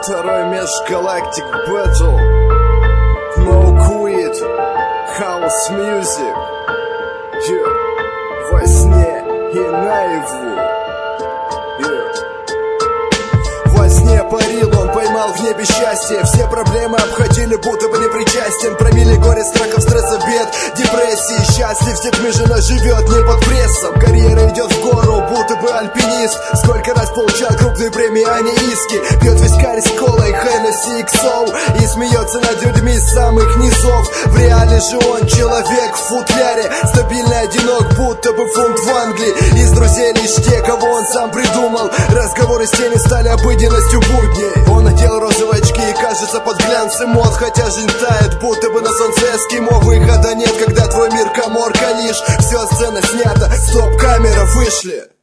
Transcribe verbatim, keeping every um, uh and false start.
Второй межгалактик бэтл. No quit. House music. Yeah. Во сне и наяву. Yeah. Во сне парил он, поймал в небе счастье. Все проблемы обходили, будто бы не причастен. Промили горе, страхов, стрессов, бед, депрессии. Счастлив, с детьми жена живет не под прессом. Карьера идет в гору, будто бы альпинист. Сколько раз получал крупные премии, а не иски. Пьет вискарь с колой, Хеннесси икс о. И смеется над людьми с самых низов. В реале же он человек в футляре. Стабильно одинок, будто бы фунт в Англии. Из друзей лишь те, кого он сам придумал. Разговоры с теми стали обыденностью будней. Он надел розовые очки и кажется под глянцем мод. Хотя жизнь тает, будто бы на солнце эскимо. Выхода нет, когда твой мир каморка лишь. Все, сцена снята, стоп, камера, вышли.